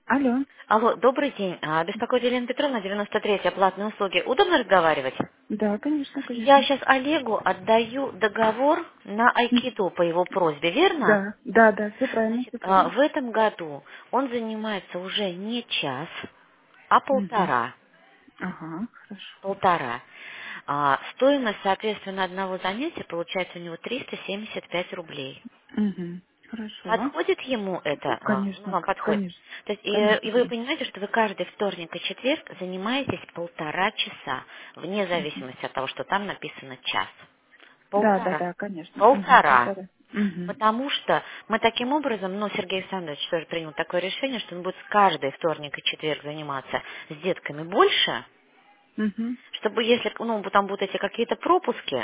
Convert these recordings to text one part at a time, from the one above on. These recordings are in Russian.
Алло. Алло, добрый день. Беспокоит Елена Петровна, 93-я, платные услуги. Удобно разговаривать? Да, конечно, Я конечно. сейчас Олегу отдаю договор на Айкидо по его просьбе, верно? Да, да, да, все правильно, Значит, все правильно. в этом году он занимается уже не час, а Угу. полтора. Ага, хорошо. Полтора. Стоимость, соответственно, одного занятия получается у него 375 рублей. Угу. Хорошо. Подходит ему это? Ну, Конечно, вам подходит. конечно, То есть, и конечно, вы конечно. понимаете, что вы каждый вторник и четверг занимаетесь полтора часа, вне зависимости от того, что там написано час. Да, да, Полтора. да, конечно. Угу. Полтора. Полтора. Угу. Потому что мы таким образом, Сергей Александрович тоже принял такое решение, что он будет каждый вторник и четверг заниматься с детками больше, Угу. чтобы если, там будут эти какие-то пропуски,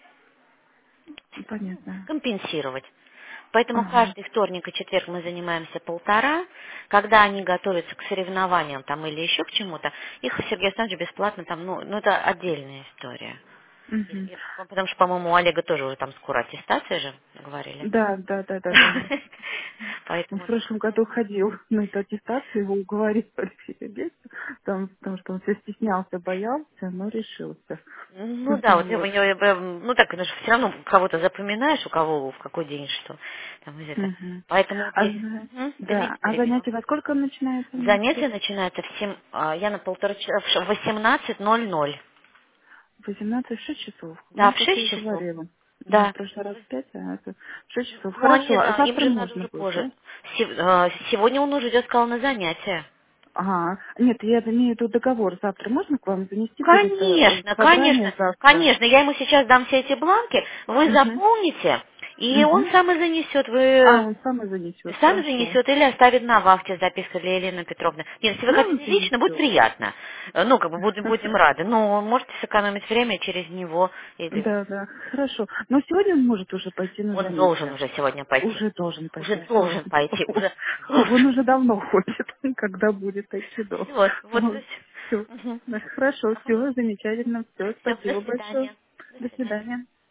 Понятно. компенсировать. Поэтому Ага. каждый вторник и четверг мы занимаемся полтора. Когда они готовятся к соревнованиям там, или еще к чему-то, их Сергей Александрович бесплатно там, это отдельная история. Угу. Потому что, по-моему, у Олега тоже уже там скоро аттестация же, говорили. Да, да, да, да, да. Он в Поэтому, прошлом году ходил на эту аттестацию, его уговорили Сергеевичу, потому что он все стеснялся, боялся, но решился. да, вот Вот. так, все равно кого-то запоминаешь, у кого в какой день что. Там, из это. Мгм. Поэтому вот здесь, Да, извините, а перебила. занятие во сколько начинается? Занятие начинается я на полтора часа, в 18:00. 18 6 часов. Да, Ну, в как я 6 и часов. говорила. В Да. прошлый раз 5, а это 6 часов. Ну, они, Хорошо, а да, им завтра же надо можно уже будет, позже. да? Сегодня он уже идет, сказал, на занятия. Ага. Нет, я имею в виду договор. Завтра можно к вам занести? Будет Конечно, собрание конечно, завтра. конечно. Я ему сейчас дам все эти бланки, вы Угу. заполните, и он Угу. сам и занесет. А, Вы он сам и занесет. сам Хорошо. занесет или оставит на вахте записку для Елены Петровны. Нет, если вы Ну, хотите лично, будет занесет. приятно. Будем рады. Но можете сэкономить время через него. Или Да, да, хорошо. Но сегодня он может уже пойти на он должен занятия. уже сегодня пойти. Уже должен Уже пойти, все. должен пойти. Уже Он лучше. уже давно ходит, когда будет айкидо. Все, вот. Все. Угу. Хорошо, все, замечательно, все, Все, до спасибо большое. свидания. До До свидания. свидания.